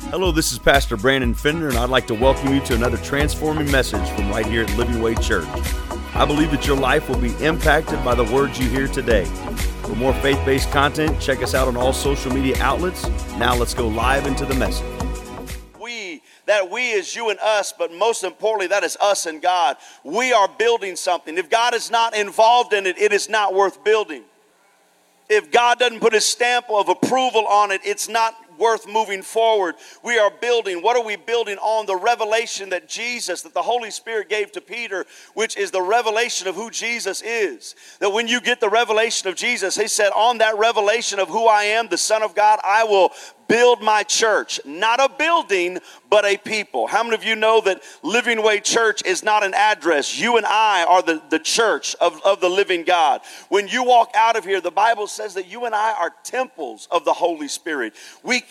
Hello, this is Pastor Brandon Fender, and I'd like to welcome you to another transforming message from right here at Living Way Church. I believe that your life will be impacted by the words you hear today. For more faith-based content, check us out on all social media outlets. Now let's go live into the message. We is you and us, but most importantly, that is us and God. We are building something. If God is not involved in it, it is not worth building. If God doesn't put his stamp of approval on it, it's not worth moving forward. We are building. What are we building on? The revelation that the Holy Spirit gave to Peter, which is the revelation of who Jesus is. That when you get the revelation of Jesus, he said, on that revelation of who I am, the Son of God, I will build my church. Not a building, but a people. How many of you know that Living Way Church is not an address? You and I are the church of the living God. When you walk out of here, the Bible says that you and I are temples of the Holy Spirit. We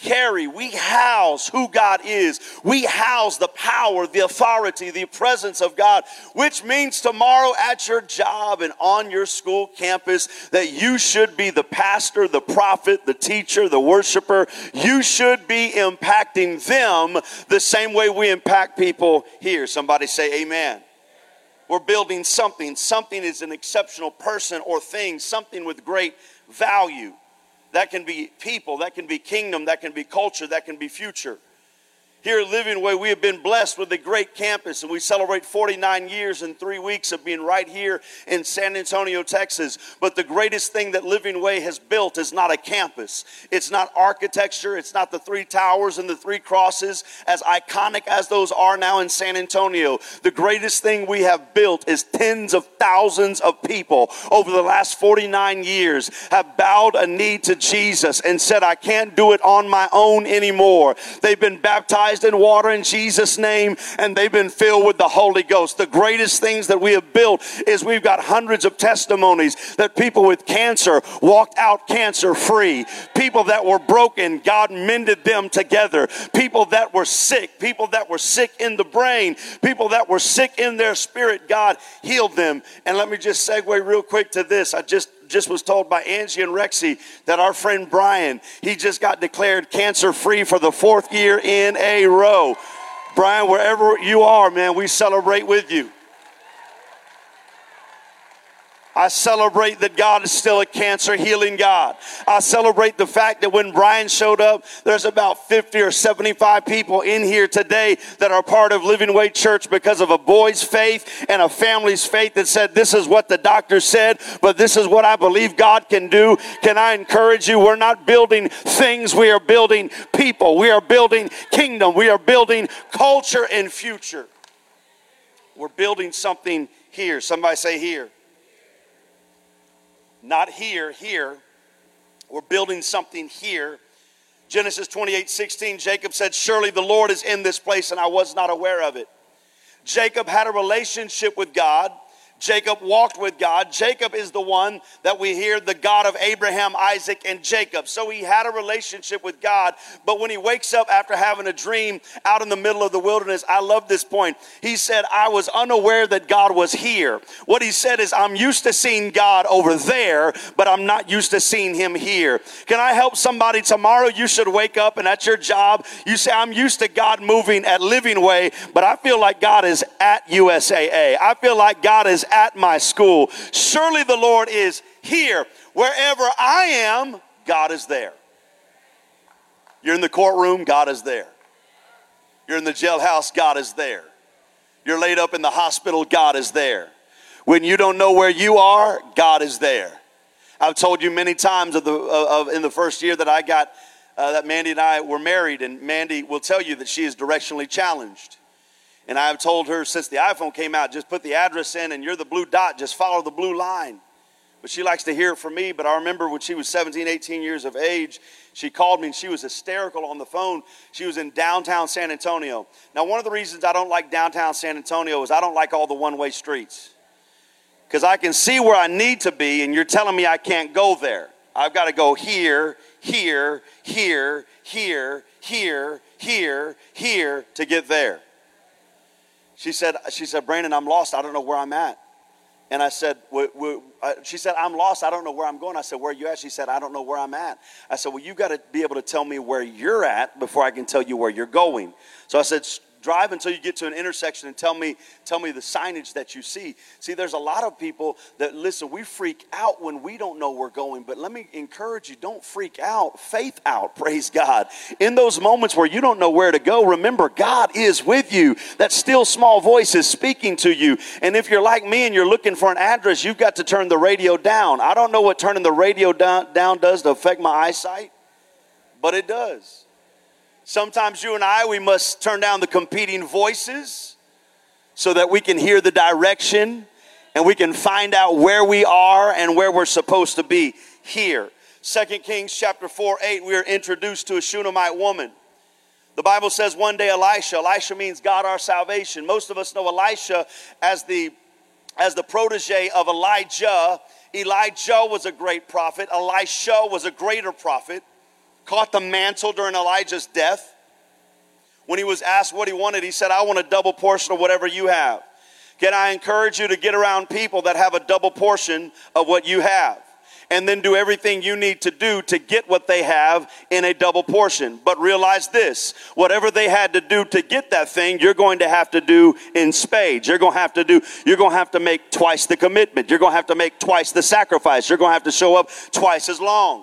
house who God is. We house the power, the authority, the presence of God, which means tomorrow at your job and on your school campus that you should be the pastor, the prophet, the teacher, the worshiper. You should be impacting them the same way we impact people here. Somebody say amen. We're building something. Something is an exceptional person or thing, something with great value. That can be people, that can be kingdom, that can be culture, that can be future. Here at Living Way, we have been blessed with a great campus, and we celebrate 49 years and 3 weeks of being right here in San Antonio, Texas. But the greatest thing that Living Way has built is not a campus. It's not architecture. It's not the 3 towers and the 3 crosses, as iconic as those are now in San Antonio. The greatest thing we have built is tens of thousands of people over the last 49 years have bowed a knee to Jesus and said, I can't do it on my own anymore. They've been baptized in water in Jesus' name, and they've been filled with the Holy Ghost. The greatest things that we have built is we've got hundreds of testimonies that people with cancer walked out cancer free. People that were broken, God mended them together. People that were sick in the brain, people that were sick in their spirit, God healed them. And let me just segue real quick to this. I just was told by Angie and Rexy that our friend Brian, he just got declared cancer-free for the 4th year in a row. Brian, wherever you are, man, we celebrate with you. I celebrate that God is still a cancer healing God. I celebrate the fact that when Brian showed up, there's about 50 or 75 people in here today that are part of Living Way Church because of a boy's faith and a family's faith that said, this is what the doctor said, but this is what I believe God can do. Can I encourage you? We're not building things. We are building people. We are building kingdom. We are building culture and future. We're building something here. Somebody say here. Not here, here. We're building something here. Genesis 28:16, Jacob said, surely the Lord is in this place, and I was not aware of it. Jacob had a relationship with God. Jacob walked with God. Jacob is the one that we hear, the God of Abraham, Isaac, and Jacob. So he had a relationship with God. But when he wakes up after having a dream out in the middle of the wilderness, I love this point. He said, I was unaware that God was here. What he said is, I'm used to seeing God over there, but I'm not used to seeing him here. Can I help somebody? Tomorrow you should wake up and at your job, you say, I'm used to God moving at Living Way, but I feel like God is at USAA. I feel like God is at my school. Surely the Lord is here. Wherever I am, God is there. You're in the courtroom, God is there. You're in the jailhouse, God is there. You're laid up in the hospital, God is there. When you don't know where you are, God is there. I've told you many times in the first year that I got, that Mandy and I were married, and Mandy will tell you that she is directionally challenged. And I've told her since the iPhone came out, just put the address in and you're the blue dot, just follow the blue line. But she likes to hear it from me. But I remember when she was 17, 18 years of age, she called me and she was hysterical on the phone. She was in downtown San Antonio. Now, one of the reasons I don't like downtown San Antonio is I don't like all the one-way streets. Because I can see where I need to be and you're telling me I can't go there. I've got to go here, here, here, here, here, here, here to get there. She said, Brandon, I'm lost. I don't know where I'm at. And I said, she said, I'm lost. I don't know where I'm going. I said, where are you at? She said, I don't know where I'm at. I said, well, you got to be able to tell me where you're at before I can tell you where you're going. So I said, drive until you get to an intersection and tell me the signage that you see. See, there's a lot of people that, listen, we freak out when we don't know where we're going. But let me encourage you, don't freak out. Faith out, praise God. In those moments where you don't know where to go, remember, God is with you. That still small voice is speaking to you. And if you're like me and you're looking for an address, you've got to turn the radio down. I don't know what turning the radio down does to affect my eyesight, but it does. Sometimes you and we must turn down the competing voices so that we can hear the direction and we can find out where we are and where we're supposed to be here. 2 Kings chapter 4:8, we are introduced to a Shunammite woman. The Bible says one day Elisha means God our salvation. Most of us know Elisha as the protege of Elijah. Elijah was a great prophet. Elisha was a greater prophet. Caught the mantle during Elijah's death. When he was asked what he wanted, he said, I want a double portion of whatever you have. Can I encourage you to get around people that have a double portion of what you have? And then do everything you need to do to get what they have in a double portion. But realize this, whatever they had to do to get that thing, you're going to have to do in spades. You're going to have to make twice the commitment. You're going to have to make twice the sacrifice. You're going to have to show up twice as long.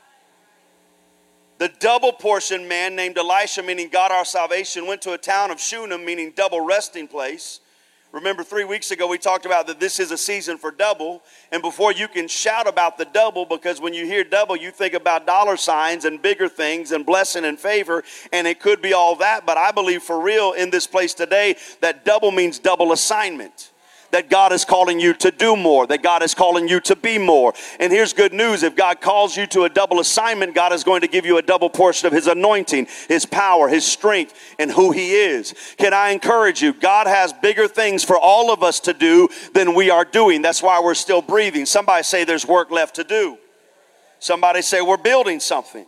The double portion man named Elisha, meaning God our salvation, went to a town of Shunem, meaning double resting place. Remember 3 weeks ago we talked about that this is a season for double. And before you can shout about the double, because when you hear double, you think about dollar signs and bigger things and blessing and favor. And it could be all that. But I believe for real in this place today that double means double assignment. That God is calling you to do more. That God is calling you to be more. And here's good news. If God calls you to a double assignment, God is going to give you a double portion of his anointing, his power, his strength, and who he is. Can I encourage you? God has bigger things for all of us to do than we are doing. That's why we're still breathing. Somebody say there's work left to do. Somebody say we're building something.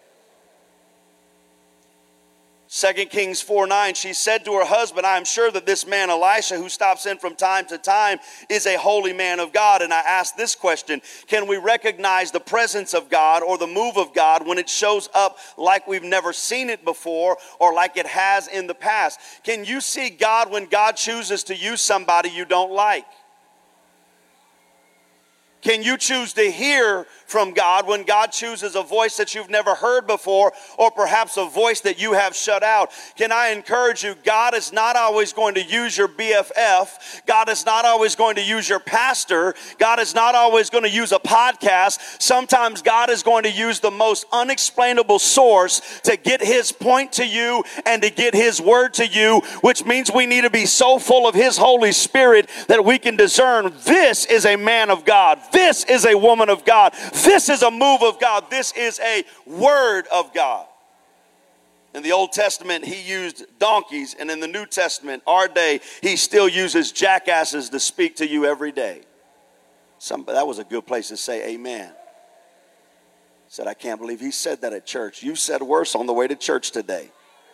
2 Kings 4:9, she said to her husband, I am sure that this man Elisha, who stops in from time to time, is a holy man of God. And I ask this question, can we recognize the presence of God or the move of God when it shows up like we've never seen it before or like it has in the past? Can you see God when God chooses to use somebody you don't like? Can you choose to hear from God when God chooses a voice that you've never heard before, or perhaps a voice that you have shut out? Can I encourage you, God is not always going to use your BFF. God is not always going to use your pastor. God is not always going to use a podcast. Sometimes God is going to use the most unexplainable source to get his point to you and to get his word to you, which means we need to be so full of his Holy Spirit that we can discern this is a man of God. This is a woman of God. This is a move of God. This is a word of God. In the Old Testament, he used donkeys. And in the New Testament, our day, he still uses jackasses to speak to you every day. That was a good place to say amen. Said, I can't believe he said that at church. You said worse on the way to church today.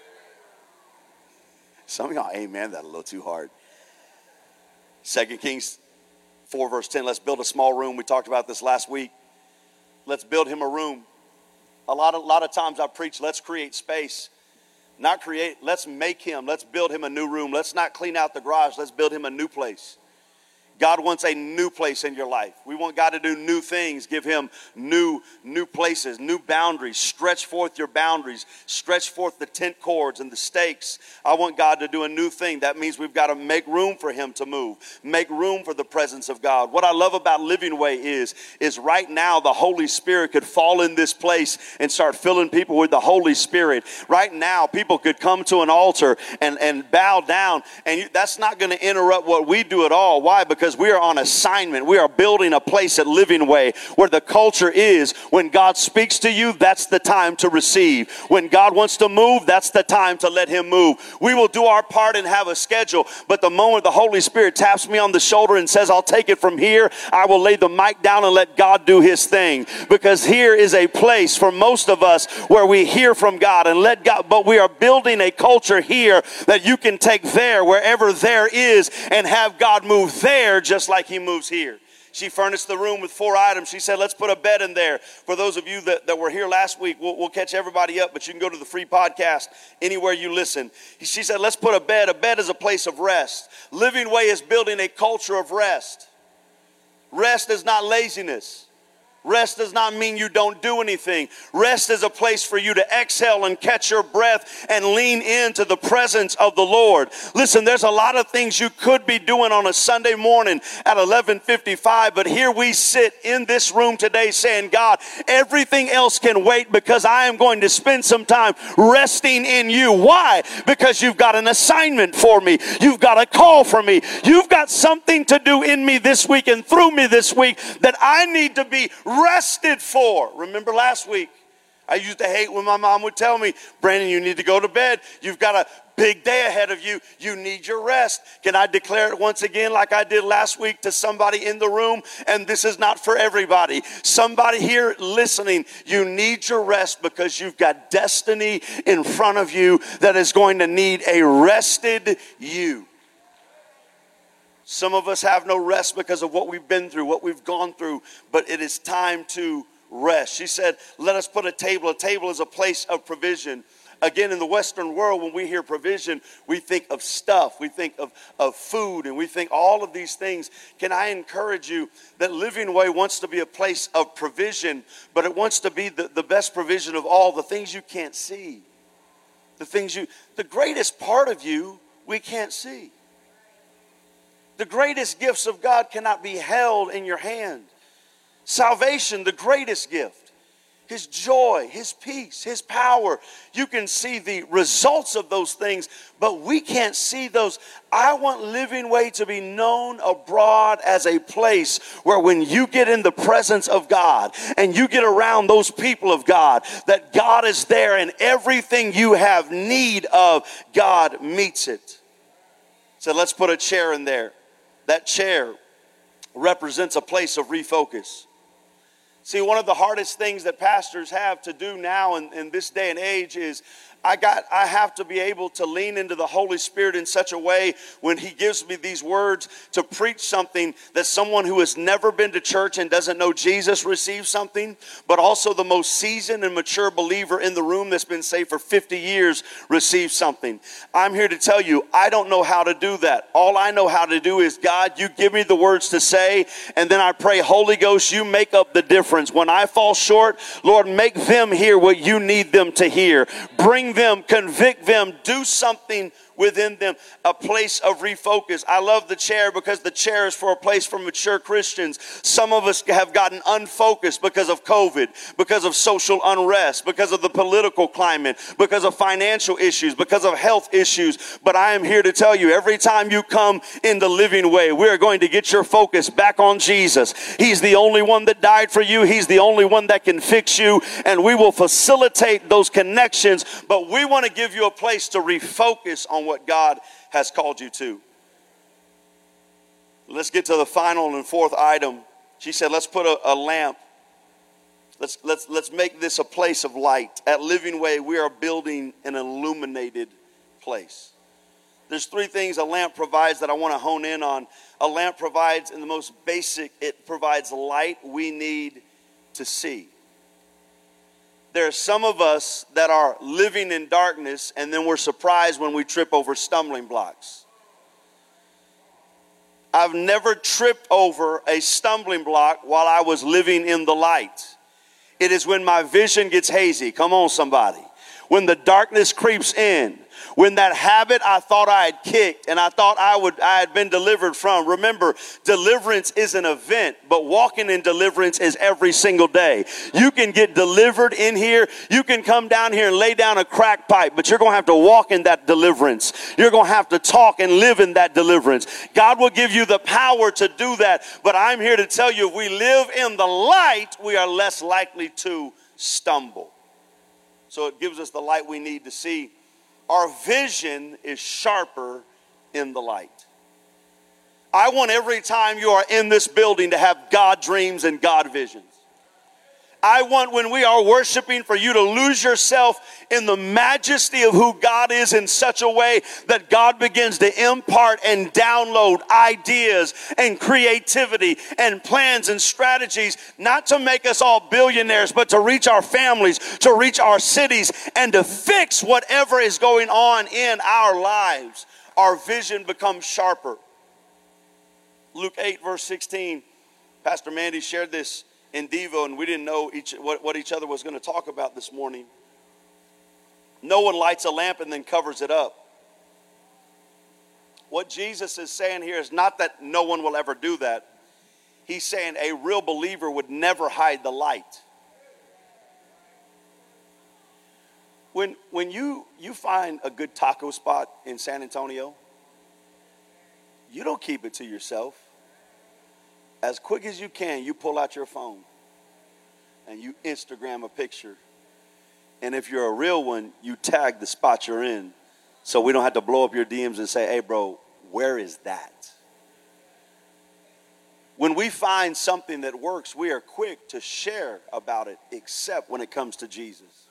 Some of y'all amen that a little too hard. 2 Kings 4 verse 10, let's build a small room. We talked about this last week. Let's build him a room. A lot of times I preach, let's create space. Not create, let's make him. Let's build him a new room. Let's not clean out the garage. Let's build him a new place. God wants a new place in your life. We want God to do new things. Give him new places, new boundaries. Stretch forth your boundaries. Stretch forth the tent cords and the stakes. I want God to do a new thing. That means we've got to make room for him to move. Make room for the presence of God. What I love about Living Way is right now the Holy Spirit could fall in this place and start filling people with the Holy Spirit. Right now people could come to an altar and bow down. And that's not going to interrupt what we do at all. Why? Because we are on assignment. We are building a place at Living Way where the culture is when God speaks to you, that's the time to receive. When God wants to move, that's the time to let him move. We will do our part and have a schedule, but the moment the Holy Spirit taps me on the shoulder and says, I'll take it from here, I will lay the mic down and let God do his thing. Because here is a place for most of us where we hear from God and let God, but we are building a culture here that you can take there, wherever there is, and have God move there there just like he moves here. She furnished the room with 4 items. She said, let's put a bed in there. For those of you that were here last week, we'll catch everybody up, but you can go to the free podcast anywhere you listen. She said, let's put a bed. A bed is a place of rest. Living Way is building a culture of rest. Rest is not laziness. Rest does not mean you don't do anything. Rest is a place for you to exhale and catch your breath and lean into the presence of the Lord. Listen, there's a lot of things you could be doing on a Sunday morning at 11:55, but here we sit in this room today saying, God, everything else can wait because I am going to spend some time resting in you. Why? Because you've got an assignment for me. You've got a call for me. You've got something to do in me this week and through me this week that I need to be rested for. Remember last week, I used to hate when my mom would tell me, Brandon, you need to go to bed. You've got a big day ahead of you. You need your rest. Can I declare it once again like I did last week to somebody in the room? And this is not for everybody. Somebody here listening, you need your rest because you've got destiny in front of you that is going to need a rested you. Some of us have no rest because of what we've been through, what we've gone through, but it is time to rest. She said, let us put a table. A table is a place of provision. Again, in the Western world, when we hear provision, we think of stuff. We think of food, and we think all of these things. Can I encourage you that Living Way wants to be a place of provision, but it wants to be the best provision of all, the things you can't see. The greatest part of you, we can't see. The greatest gifts of God cannot be held in your hand. Salvation, the greatest gift. His joy, His peace, His power. You can see the results of those things, but we can't see those. I want Living Way to be known abroad as a place where when you get in the presence of God and you get around those people of God, that God is there and everything you have need of, God meets it. So let's put a chair in there. That chair represents a place of refocus. See, one of the hardest things that pastors have to do now in this day and age is I have to be able to lean into the Holy Spirit in such a way when He gives me these words to preach something that someone who has never been to church and doesn't know Jesus receives something, but also the most seasoned and mature believer in the room that's been saved for 50 years receives something. I'm here to tell you, I don't know how to do that. All I know how to do is, God, you give me the words to say, and then I pray, Holy Ghost, you make up the difference. When I fall short, Lord, make them hear what you need them to hear. Bring them, convict them, do something within them, a place of refocus. I love the chair because the chair is for a place for mature Christians. Some of us have gotten unfocused because of COVID, because of social unrest, because of the political climate, because of financial issues, because of health issues. But I am here to tell you, every time you come in the Living Way, we are going to get your focus back on Jesus. He's the only one that died for you. He's the only one that can fix you, and we will facilitate those connections, but we want to give you a place to refocus on what God has called you to. Let's get to the final and fourth item. She said, let's put a lamp. Let's make this a place of light. At Living Way, we are building an illuminated place. There's 3 things a lamp provides that I want to hone in on. A lamp provides, in the most basic, it provides light we need to see. There are some of us that are living in darkness, and then we're surprised when we trip over stumbling blocks. I've never tripped over a stumbling block while I was living in the light. It is when my vision gets hazy. Come on, somebody. When the darkness creeps in. When that habit I thought I had kicked and I thought I had been delivered from. Remember, deliverance is an event, but walking in deliverance is every single day. You can get delivered in here. You can come down here and lay down a crack pipe, but you're going to have to walk in that deliverance. You're going to have to talk and live in that deliverance. God will give you the power to do that, but I'm here to tell you, if we live in the light, we are less likely to stumble. So it gives us the light we need to see. Our vision is sharper in the light. I want every time you are in this building to have God dreams and God visions. I want, when we are worshiping, for you to lose yourself in the majesty of who God is in such a way that God begins to impart and download ideas and creativity and plans and strategies, not to make us all billionaires, but to reach our families, to reach our cities, and to fix whatever is going on in our lives. Our vision becomes sharper. Luke 8, verse 16, Pastor Mandy shared this in Devo, and we didn't know what each other was going to talk about this morning. No one lights a lamp and then covers it up. What Jesus is saying here is not that no one will ever do that. He's saying a real believer would never hide the light. When you find a good taco spot in San Antonio, you don't keep it to yourself. As quick as you can, you pull out your phone and you Instagram a picture. And if you're a real one, you tag the spot you're in, so we don't have to blow up your DMs and say, hey, bro, where is that? When we find something that works, we are quick to share about it, except when it comes to Jesus.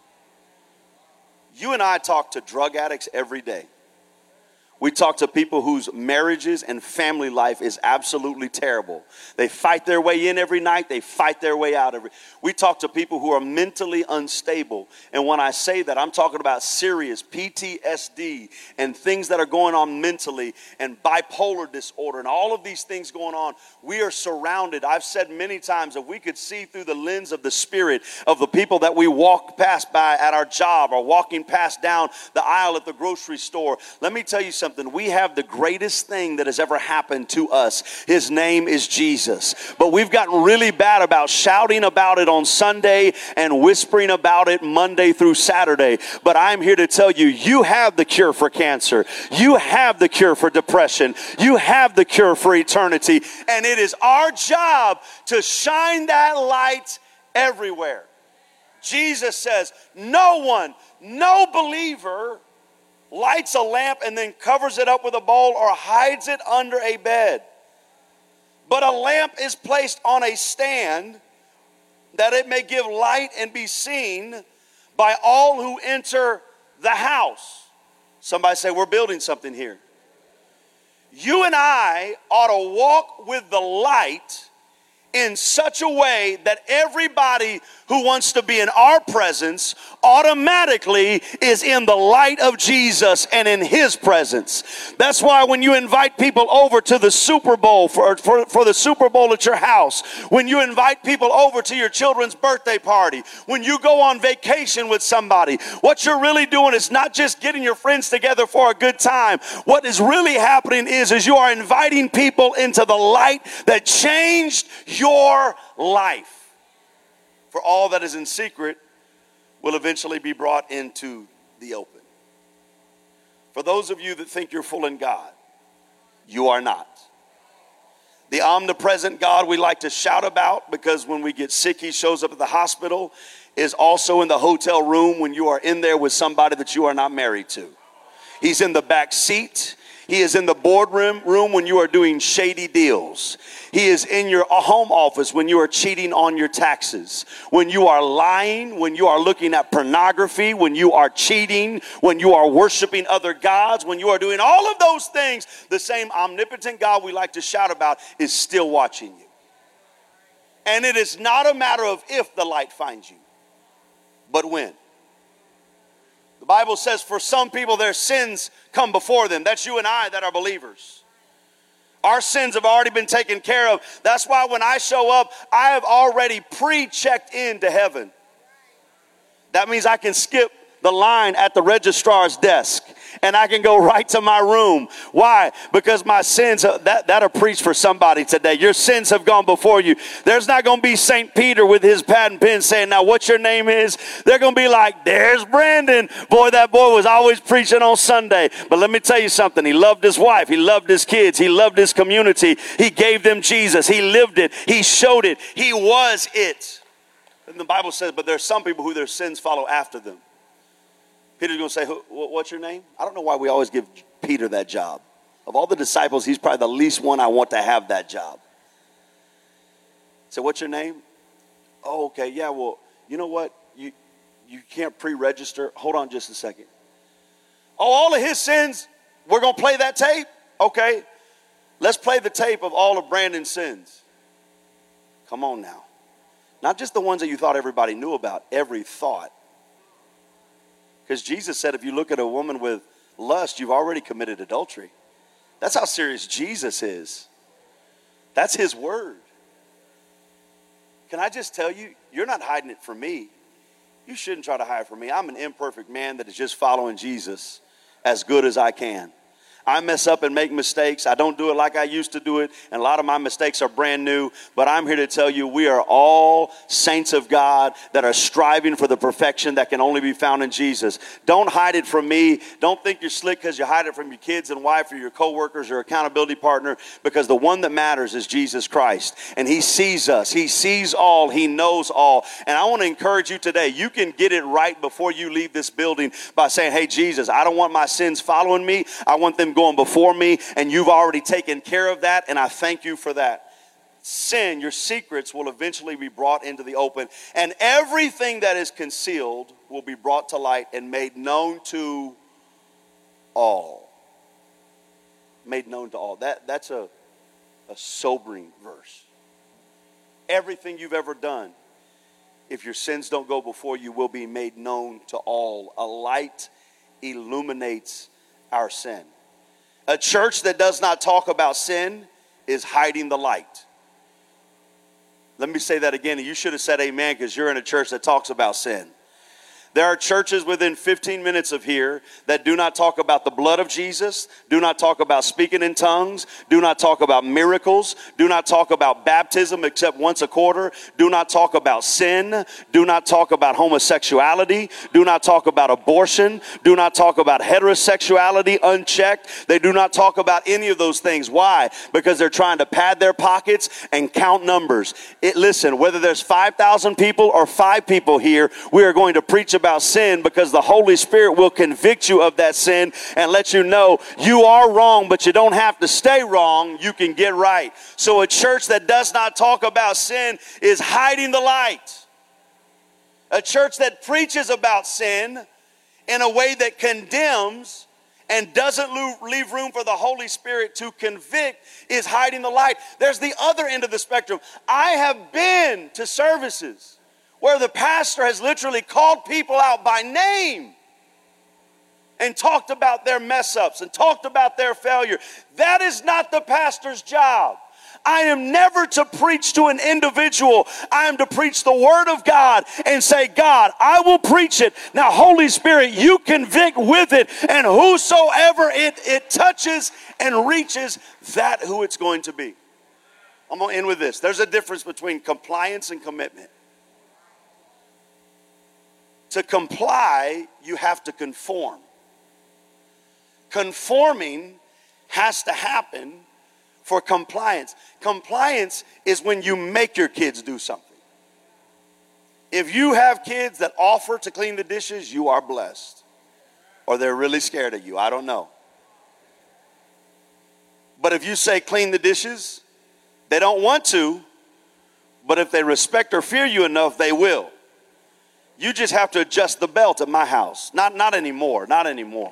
You and I talk to drug addicts every day. We talk to people whose marriages and family life is absolutely terrible. They fight their way in every night. They fight their way out every. We talk to people who are mentally unstable. And when I say that, I'm talking about serious PTSD and things that are going on mentally, and bipolar disorder and all of these things going on. We are surrounded. I've said many times, if we could see through the lens of the Spirit of the people that we walk past by at our job or walking past down the aisle at the grocery store, let me tell you something. We have the greatest thing that has ever happened to us. His name is Jesus. But we've gotten really bad about shouting about it on Sunday and whispering about it Monday through Saturday. But I'm here to tell you, you have the cure for cancer. You have the cure for depression. You have the cure for eternity. And it is our job to shine that light everywhere. Jesus says, no believer lights a lamp and then covers it up with a bowl or hides it under a bed. But a lamp is placed on a stand that it may give light and be seen by all who enter the house. Somebody say, we're building something here. You and I ought to walk with the light in such a way that everybody who wants to be in our presence automatically is in the light of Jesus and in his presence. That's why when you invite people over to the Super Bowl, for the Super Bowl at your house, when you invite people over to your children's birthday party, when you go on vacation with somebody, what you're really doing is not just getting your friends together for a good time. What is really happening is you are inviting people into the light that changed your life. For all that is in secret will eventually be brought into the open. For those of you that think you're full in God, you are not. The omnipresent God we like to shout about, because when we get sick, he shows up at the hospital, is also in the hotel room when you are in there with somebody that you are not married to. He's in the back seat. He is in the boardroom when you are doing shady deals. He is in your home office when you are cheating on your taxes, when you are lying, when you are looking at pornography, when you are cheating, when you are worshiping other gods, when you are doing all of those things. The same omnipotent God we like to shout about is still watching you. And it is not a matter of if the light finds you, but when. The Bible says for some people their sins come before them. That's you and I that are believers. Our sins have already been taken care of. That's why when I show up, I have already pre-checked into heaven. That means I can skip the line at the registrar's desk and I can go right to my room. Why? Because my sins, that'll preach for somebody today. Your sins have gone before you. There's not going to be St. Peter with his pad and pen saying, now what your name is? They're going to be like, there's Brandon. Boy, that boy was always preaching on Sunday. But let me tell you something. He loved his wife. He loved his kids. He loved his community. He gave them Jesus. He lived it. He showed it. He was it. And the Bible says, but there's some people who their sins follow after them. Peter's going to say, what's your name? I don't know why we always give Peter that job. Of all the disciples, he's probably the least one I want to have that job. So what's your name? Oh, okay, yeah, well, you know what? You can't pre-register. Hold on just a second. Oh, all of his sins, we're going to play that tape? Okay, let's play the tape of all of Brandon's sins. Come on now. Not just the ones that you thought everybody knew about, every thought. Because Jesus said if you look at a woman with lust, you've already committed adultery. That's how serious Jesus is. That's his word. Can I just tell you, you're not hiding it from me. You shouldn't try to hide from me. I'm an imperfect man that is just following Jesus as good as I can. I mess up and make mistakes. I don't do it like I used to do it. And a lot of my mistakes are brand new. But I'm here to tell you we are all saints of God that are striving for the perfection that can only be found in Jesus. Don't hide it from me. Don't think you're slick because you hide it from your kids and wife or your coworkers or accountability partner, because the one that matters is Jesus Christ. And he sees us. He sees all. He knows all. And I want to encourage you today. You can get it right before you leave this building by saying, hey, Jesus, I don't want my sins following me. I want them going before me, and you've already taken care of that, and I thank you for that. Sin, your secrets will eventually be brought into the open, and everything that is concealed will be brought to light and made known to all. Made known to all. That's a sobering verse. Everything you've ever done, if your sins don't go before you, will be made known to all. A light illuminates our sin. A church that does not talk about sin is hiding the light. Let me say that again. You should have said amen because you're in a church that talks about sin. There are churches within 15 minutes of here that do not talk about the blood of Jesus, do not talk about speaking in tongues, do not talk about miracles, do not talk about baptism except once a quarter, do not talk about sin, do not talk about homosexuality, do not talk about abortion, do not talk about heterosexuality unchecked. They do not talk about any of those things. Why? Because they're trying to pad their pockets and count numbers. Listen, whether there's 5,000 people or 5 people here, we are going to preach about sin because the Holy Spirit will convict you of that sin and let you know you are wrong, but you don't have to stay wrong. You can get right. So a church that does not talk about sin is hiding the light. A church that preaches about sin in a way that condemns and doesn't leave room for the Holy Spirit to convict is hiding the light. There's the other end of the spectrum. I have been to services where the pastor has literally called people out by name and talked about their mess ups and talked about their failure. That is not the pastor's job. I am never to preach to an individual. I am to preach the word of God and say, God, I will preach it. Now, Holy Spirit, you convict with it, and whosoever it touches and reaches, that who it's going to be. I'm going to end with this. There's a difference between compliance and commitment. To comply, you have to conform. Conforming has to happen for compliance. Compliance is when you make your kids do something. If you have kids that offer to clean the dishes, you are blessed. Or they're really scared of you. I don't know. But if you say clean the dishes, they don't want to, but if they respect or fear you enough, they will. You just have to adjust the belt at my house. Not anymore. Not anymore.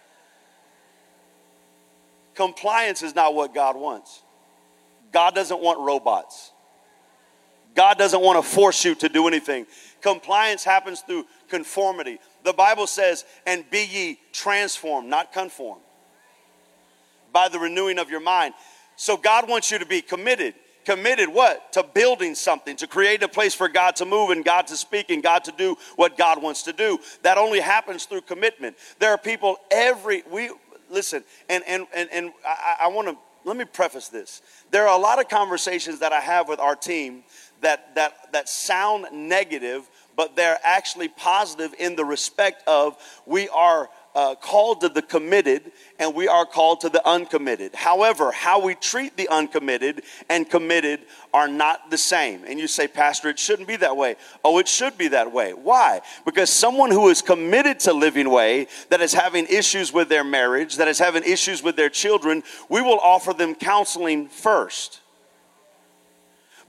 Compliance is not what God wants. God doesn't want robots. God doesn't want to force you to do anything. Compliance happens through conformity. The Bible says, and be ye transformed, not conformed, by the renewing of your mind. So God wants you to be committed. Committed what? To building something, to create a place for God to move and God to speak and God to do what God wants to do. That only happens through commitment. There are people listen, and I want to, let me preface this. There are a lot of conversations that I have with our team that sound negative, but they're actually positive in the respect of we are called to the committed and we are called to the uncommitted. However, how we treat the uncommitted and committed are not the same. And you say, Pastor, it shouldn't be that way. Oh, it should be that way. Why? Because someone who is committed to Living Way, that is having issues with their marriage, that is having issues with their children, we will offer them counseling first.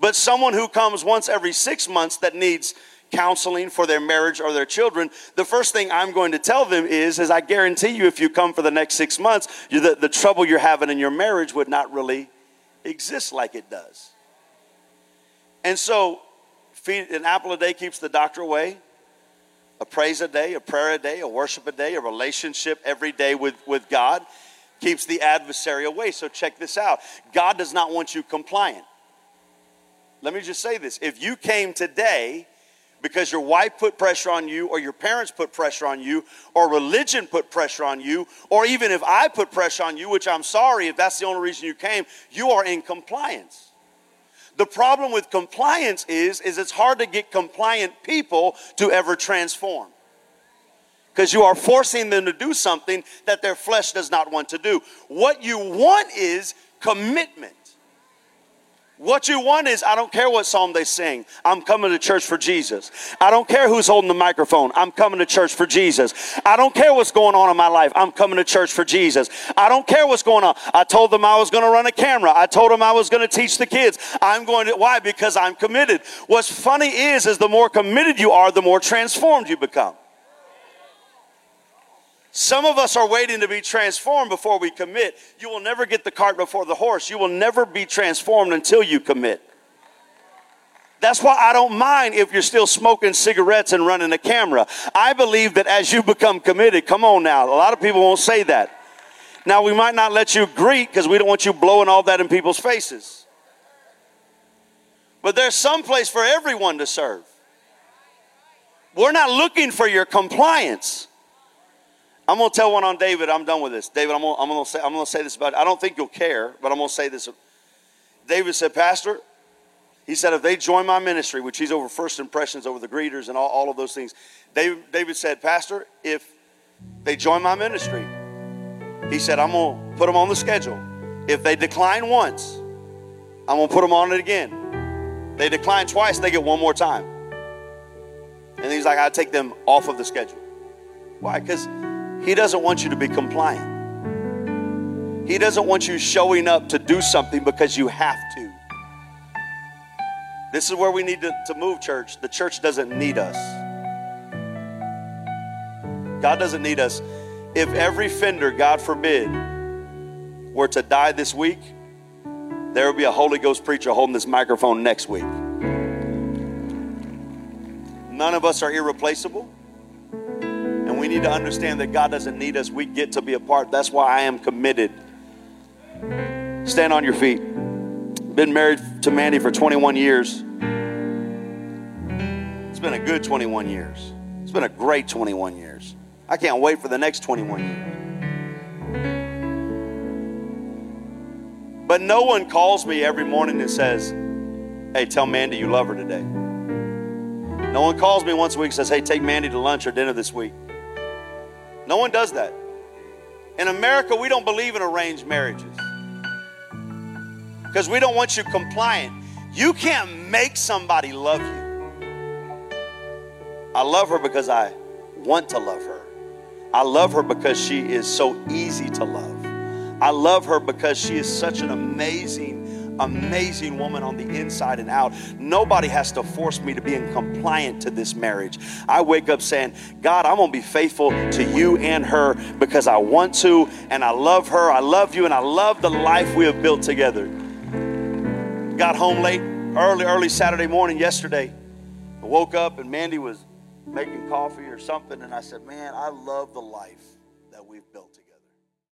But someone who comes once every 6 months that needs counseling for their marriage or their children, the first thing I'm going to tell them is I guarantee you if you come for the next 6 months, the trouble you're having in your marriage would not really exist like it does. And so, feed an apple a day keeps the doctor away. A praise a day, a prayer a day, a worship a day, a relationship every day with God keeps the adversary away. So check this out. God does not want you compliant. Let me just say this. If you came today because your wife put pressure on you, or your parents put pressure on you, or religion put pressure on you, or even if I put pressure on you, which I'm sorry if that's the only reason you came, you are in compliance. The problem with compliance is it's hard to get compliant people to ever transform. Because you are forcing them to do something that their flesh does not want to do. What you want is commitment. What you want is, I don't care what psalm they sing, I'm coming to church for Jesus. I don't care who's holding the microphone, I'm coming to church for Jesus. I don't care what's going on in my life, I'm coming to church for Jesus. I don't care what's going on. I told them I was going to run a camera. I told them I was going to teach the kids. I'm going to, why? Because I'm committed. What's funny is the more committed you are, the more transformed you become. Some of us are waiting to be transformed before we commit. You will never get the cart before the horse. You will never be transformed until you commit. That's why I don't mind if you're still smoking cigarettes and running a camera. I believe that as you become committed, come on now, a lot of people won't say that. Now, we might not let you greet because we don't want you blowing all that in people's faces. But there's some place for everyone to serve. We're not looking for your compliance. I'm going to tell one on David. I'm done with this. David, I'm going to say this about it. I don't think you'll care, but I'm going to say this. David said, Pastor, he said, if they join my ministry, which he's over first impressions, over the greeters and all of those things. David said, Pastor, if they join my ministry, he said, I'm going to put them on the schedule. If they decline once, I'm going to put them on it again. They decline twice, they get one more time. And he's like, I take them off of the schedule. Why? Because he doesn't want you to be compliant. He doesn't want you showing up to do something because you have to. This is where we need to move, church. The church doesn't need us. God doesn't need us. If every fender, God forbid, were to die this week, there would be a Holy Ghost preacher holding this microphone next week. None of us are irreplaceable. And we need to understand that God doesn't need us. We get to be a part. That's why I am committed. Stand on your feet. Been married to Mandy for 21 years. It's been a good 21 years. It's been a great 21 years. I can't wait for the next 21 years. But no one calls me every morning and says, hey, tell Mandy you love her today. No one calls me once a week and says, hey, take Mandy to lunch or dinner this week. No one does that. In America, we don't believe in arranged marriages because we don't want you compliant. You can't make somebody love you. I love her because I want to love her. I love her because she is so easy to love. I love her because she is such an amazing woman on the inside and out. Nobody has to force me to be compliant to this marriage. I wake up saying, God, I'm going to be faithful to you and her because I want to, and I love her, I love you, and I love the life we have built together. Got home late, early Saturday morning yesterday. I woke up and Mandy was making coffee or something, and I said, man, I love the life that we've built.